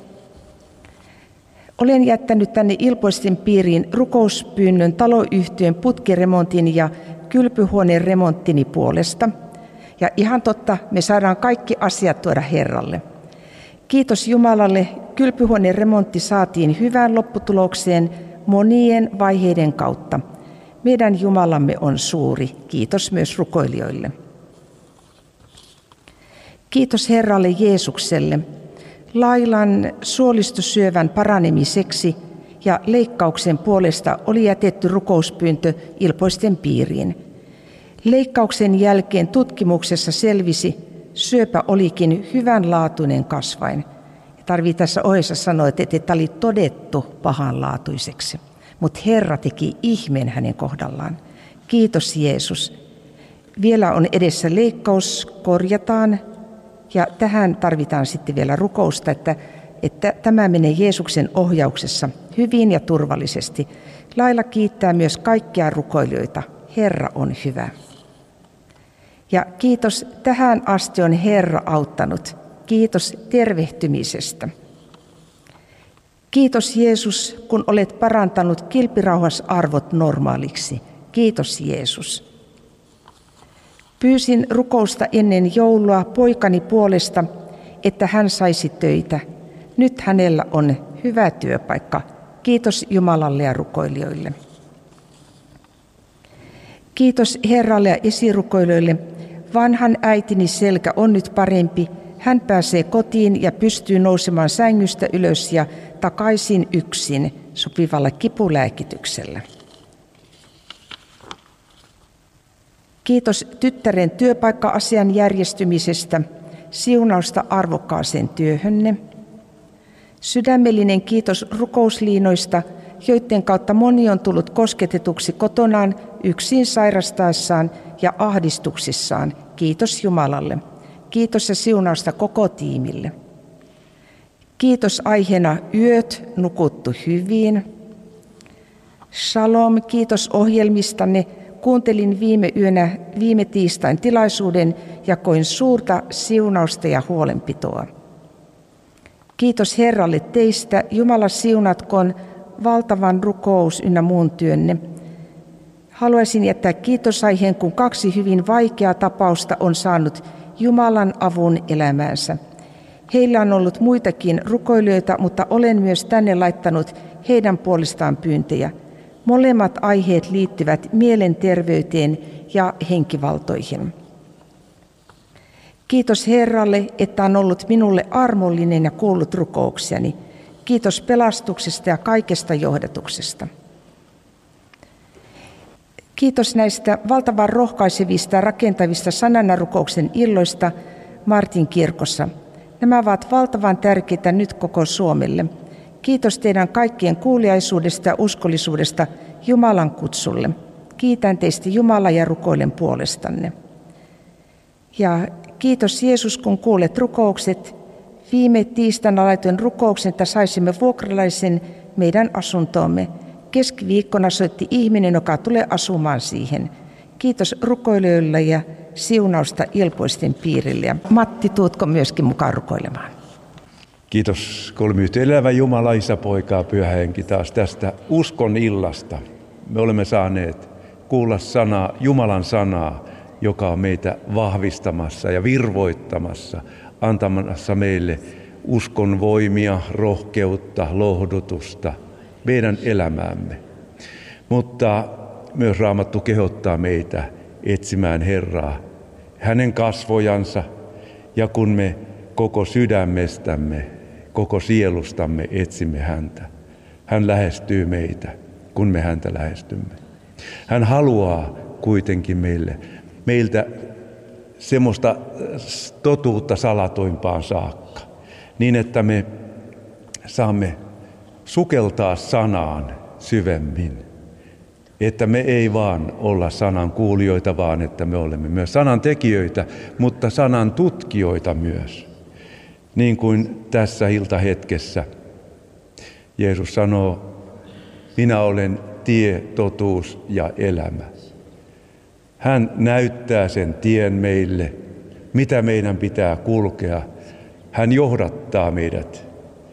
Olen jättänyt tänne Ilpoisten piiriin rukouspyynnön taloyhtiön putkiremontin ja kylpyhuoneen remonttini puolesta. Ja ihan totta, me saadaan kaikki asiat tuoda Herralle. Kiitos Jumalalle, kylpyhuoneen remontti saatiin hyvään lopputulokseen monien vaiheiden kautta. Meidän Jumalamme on suuri. Kiitos myös rukoilijoille. Kiitos Herralle Jeesukselle Lailan suolistosyövän paranemiseksi ja leikkauksen puolesta oli jätetty rukouspyyntö ilpoisten piiriin. Leikkauksen jälkeen tutkimuksessa selvisi, syöpä olikin hyvänlaatuinen kasvain. Tarvii tässä ohjeessa sanoa, että tämä oli todettu pahanlaatuiseksi, mutta Herra teki ihmeen hänen kohdallaan. Kiitos Jeesus. Vielä on edessä leikkaus, korjataan ja tähän tarvitaan sitten vielä rukousta, että, että tämä menee Jeesuksen ohjauksessa hyvin ja turvallisesti. Laila kiittää myös kaikkia rukoilijoita. Herra on hyvä. Ja kiitos, tähän asti on Herra auttanut. Kiitos tervehtymisestä. Kiitos Jeesus, kun olet parantanut kilpirauhasarvot normaaliksi. Kiitos Jeesus. Pyysin rukousta ennen joulua poikani puolesta, että hän saisi töitä. Nyt hänellä on hyvä työpaikka. Kiitos Jumalalle ja rukoilijoille. Kiitos Herralle ja esirukoilijoille. Vanhan äitini selkä on nyt parempi. Hän pääsee kotiin ja pystyy nousemaan sängystä ylös ja takaisin yksin sopivalla kipulääkityksellä. Kiitos tyttären työpaikka-asian järjestymisestä, siunausta arvokkaaseen työhönne. Sydämellinen kiitos rukousliinoista, joiden kautta moni on tullut kosketetuksi kotonaan yksin sairastaessaan ja ahdistuksissaan. Kiitos Jumalalle. Kiitos ja siunausta koko tiimille. Kiitos aiheena yöt nukuttu hyvin. Shalom, kiitos ohjelmistanne. Kuuntelin viime yönä viime tiistain tilaisuuden ja koin suurta siunausta ja huolenpitoa. Kiitos Herralle teistä. Jumala siunatkoon valtavan rukous ynnä muun työnne. Haluaisin jättää kiitosaiheen, kun kaksi hyvin vaikeaa tapausta on saanut Jumalan avun elämäänsä. Heillä on ollut muitakin rukoilijoita, mutta olen myös tänne laittanut heidän puolestaan pyyntöjä. Molemmat aiheet liittyvät mielenterveyteen ja henkivaltoihin. Kiitos Herralle, että on ollut minulle armollinen ja kuullut rukouksiani. Kiitos pelastuksesta ja kaikesta johdatuksesta. Kiitos näistä valtavan rohkaisevista ja rakentavista sananarukouksen illoista Martin kirkossa. Nämä ovat valtavan tärkeitä nyt koko Suomelle. Kiitos teidän kaikkien kuuliaisuudesta ja uskollisuudesta Jumalan kutsulle. Kiitän teistä Jumala ja rukoilen puolestanne. Ja kiitos Jeesus, kun kuulet rukoukset. Viime tiistaina laitoin rukouksen, että saisimme vuokralaisen meidän asuntoomme. Keskiviikkona soitti ihminen, joka tulee asumaan siihen. Kiitos rukoilijoille ja siunausta ilpoisten piirille. Ja Matti, tuutko myöskin mukaan rukoilemaan?
Kiitos kolmiyhtä elävä Jumala, Isä, Poika ja Pyhä Henki taas tästä uskon illasta. Me olemme saaneet kuulla sanaa, Jumalan sanaa, joka on meitä vahvistamassa ja virvoittamassa, antamassa meille uskon voimia, rohkeutta, lohdutusta meidän elämäämme. Mutta myös Raamattu kehottaa meitä etsimään Herraa, hänen kasvojansa, ja kun me koko sydämestämme, koko sielustamme etsimme häntä, hän lähestyy meitä, kun me häntä lähestymme. Hän haluaa kuitenkin meille, meiltä semmoista totuutta salatoimpaan saakka, niin että me saamme sukeltaa sanaan syvemmin. Että me ei vaan olla sanan kuulijoita, vaan että me olemme myös sanan tekijöitä, mutta sanan tutkijoita myös. Niin kuin tässä iltahetkessä Jeesus sanoo, minä olen tie, totuus ja elämä. Hän näyttää sen tien meille, mitä meidän pitää kulkea. Hän johdattaa meidät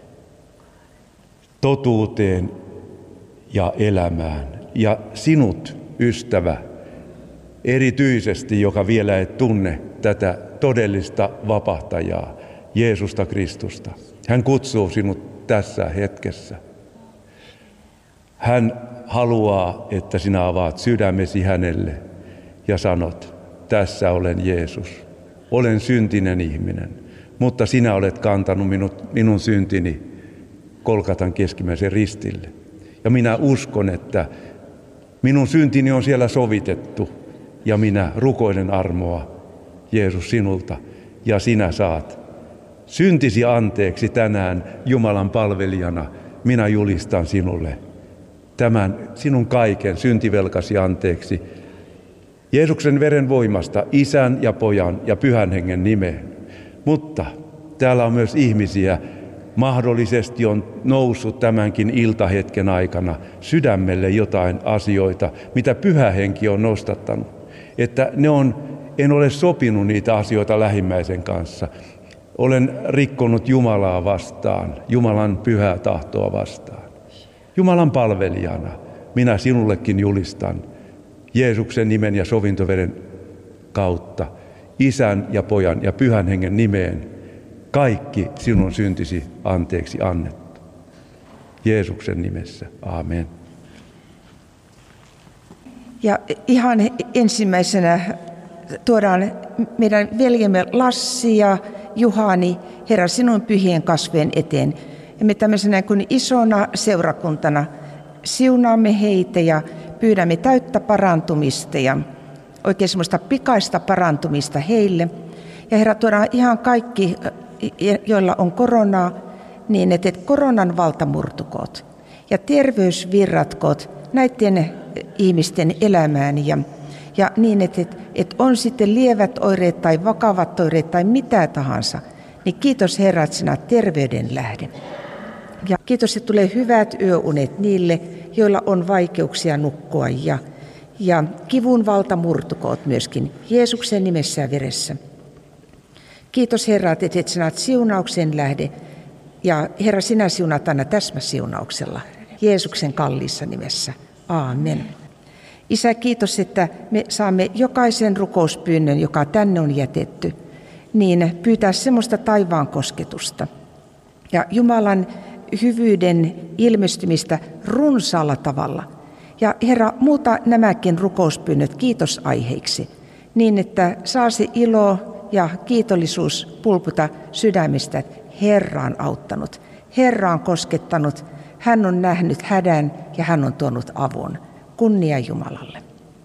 totuuteen ja elämään. Ja sinut, ystävä, erityisesti, joka vielä et tunne tätä todellista vapahtajaa, Jeesusta Kristusta. Hän kutsuu sinut tässä hetkessä. Hän haluaa, että sinä avaat sydämesi hänelle ja sanot, tässä olen Jeesus, olen syntinen ihminen, mutta sinä olet kantanut minut, minun syntini Golgatan keskimmäisen ristille. Ja minä uskon, että minun syntini on siellä sovitettu ja minä rukoilen armoa, Jeesus, sinulta, ja sinä saat syntisi anteeksi tänään Jumalan palvelijana. Minä julistan sinulle tämän sinun kaiken syntivelkasi anteeksi Jeesuksen veren voimasta, Isän ja Pojan ja Pyhän Hengen nimeen. Mutta täällä on myös ihmisiä, mahdollisesti on noussut tämänkin iltahetken aikana sydämelle jotain asioita, mitä Pyhä Henki on nostattanut. Että ne on, en ole sopinut niitä asioita lähimmäisen kanssa. Olen rikkonut Jumalaa vastaan, Jumalan pyhää tahtoa vastaan. Jumalan palvelijana minä sinullekin julistan Jeesuksen nimen ja sovintoveren kautta, Isän ja Pojan ja Pyhän Hengen nimeen, kaikki sinun syntisi anteeksi annettu. Jeesuksen nimessä. Aamen.
Ja ihan ensimmäisenä tuodaan meidän veljemme Lassi ja Juhani, Herra, sinun pyhien kasvojen eteen. Ja me tämmöisenä kuin isona seurakuntana siunaamme heitä ja pyydämme täyttä parantumista ja oikein semmoista pikaista parantumista heille. Ja Herra, tuodaan ihan kaikki, joilla on koronaa, niin että koronan valta murtukoot ja terveysvirratkoot näiden ihmisten elämään ja, ja niin, että, että on sitten lievät oireet tai vakavat oireet tai mitä tahansa, niin kiitos Herra, että sinä olet terveyden lähde. Ja kiitos, että tulee hyvät yöunet niille, joilla on vaikeuksia nukkua ja, ja kivun valta murtukoot myöskin Jeesuksen nimessä ja veressä. Kiitos Herra, että sinä olet siunauksen lähde ja Herra, sinä siunat aina täsmäsiunauksella Jeesuksen kalliissa nimessä. Aamen. Isä, kiitos, että me saamme jokaisen rukouspyynnön, joka tänne on jätetty, niin pyytää semmoista taivaan kosketusta ja Jumalan hyvyyden ilmestymistä runsaalla tavalla. Ja Herra, muuta nämäkin rukouspyynnöt kiitosaiheiksi, niin että saa se ilo ja kiitollisuus pulputa sydämistä, että Herra on auttanut, Herra on koskettanut, hän on nähnyt hädän ja hän on tuonut avun. Kunnia Jumalalle.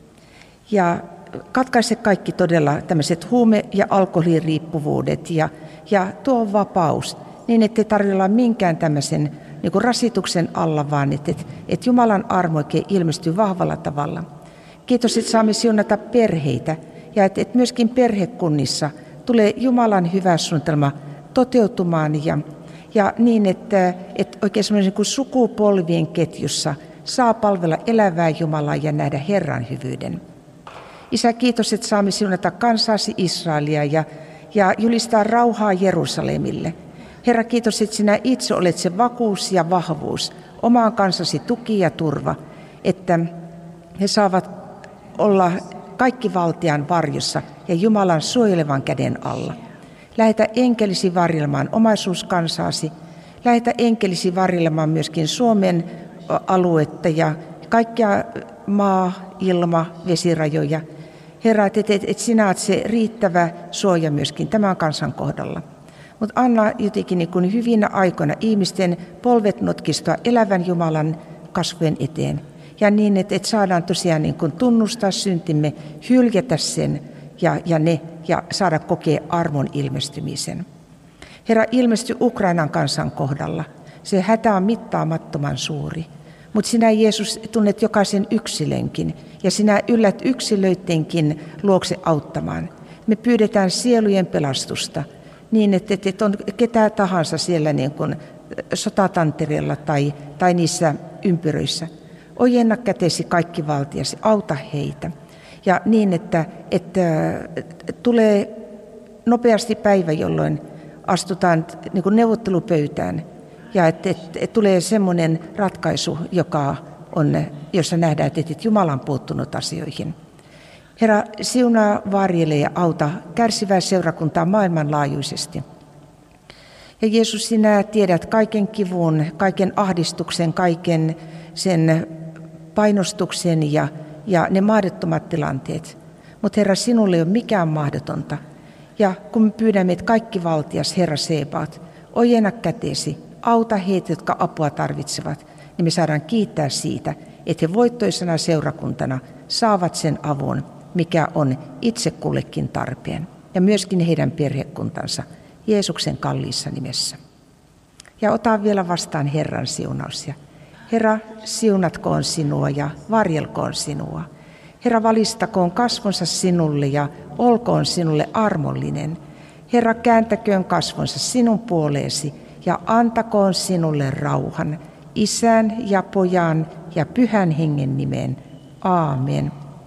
Ja katkaise kaikki todella tämmöiset huume- ja alkoholiriippuvuudet ja, ja tuo vapaus, niin ettei tarvitse olla minkään tämmöisen niin kuin rasituksen alla, vaan että, että, että Jumalan armo oikein ilmestyy vahvalla tavalla. Kiitos, että saamme siunata perheitä ja että, että myöskin perhekunnissa tulee Jumalan hyvä suunnitelma toteutumaan ja, ja niin, että, että oikein semmoisen niin kuin sukupolvien ketjussa saa palvella elävää Jumalaa ja nähdä Herran hyvyyden. Isä, kiitos, että saamme siunata kansaasi Israelia ja, ja julistaa rauhaa Jerusalemille. Herra, kiitos, että sinä itse olet se vakuus ja vahvuus, omaan kansasi tuki ja turva, että he saavat olla kaikki valtian varjossa ja Jumalan suojelevan käden alla. Lähetä enkelisi varjelmaan omaisuuskansaasi, lähetä enkelisi varjelmaan myöskin Suomen aluetta ja kaikkia maa, ilma, vesirajoja. Herra, että et, et, et sinä olet se riittävä suoja myöskin tämän kansan kohdalla. Mutta anna jotenkin niin kuin hyvinä aikoina ihmisten polvet notkistua elävän Jumalan kasvojen eteen. Ja niin, että et saadaan tosiaan niin kuin tunnustaa syntimme, hyljätä sen ja, ja ne ja saada kokea armon ilmestymisen. Herra, ilmesty Ukrainan kansan kohdalla. Se hätä on mittaamattoman suuri. Mutta sinä, Jeesus, tunnet jokaisen yksilönkin ja sinä yllät yksilöidenkin luokse auttamaan. Me pyydetään sielujen pelastusta niin, että, että on ketään tahansa siellä niin kuin sotatantereella tai, tai niissä ympyröissä. Ojenna kätesi kaikki valtiasi, auta heitä. Ja niin, että, että tulee nopeasti päivä, jolloin astutaan niin kuin neuvottelupöytään. Ja että et, et tulee semmoinen ratkaisu, joka on, jossa nähdään, että et Jumala on puuttunut asioihin. Herra, siunaa, varjele ja auta kärsivää seurakuntaa maailmanlaajuisesti. Ja Jeesus, sinä tiedät kaiken kivun, kaiken ahdistuksen, kaiken sen painostuksen ja, ja ne mahdottomat tilanteet. Mutta Herra, sinulle ei ole mikään mahdotonta. Ja kun me pyydämme, että kaikki valtias, Herra Sebaot, ojenna käteesi, auta heitä, jotka apua tarvitsevat, niin me saadaan kiittää siitä, että he voittoisena seurakuntana saavat sen avun, mikä on itse kullekin tarpeen. Ja myöskin heidän perhekuntansa Jeesuksen kalliissa nimessä. Ja ota vielä vastaan Herran siunaus. Herra, siunatkoon sinua ja varjelkoon sinua. Herra, valistakoon kasvonsa sinulle ja olkoon sinulle armollinen. Herra, kääntäköön kasvonsa sinun puoleesi ja antakoon sinulle rauhan. Isän ja Pojan ja Pyhän Hengen nimeen. Aamen.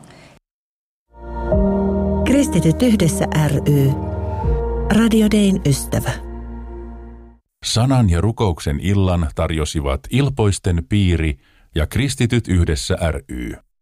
Kristityt yhdessä ry. Radio Dayn ystävä.
Sanan ja rukouksen illan tarjosivat Ilpoisten piiri ja Kristityt yhdessä ry.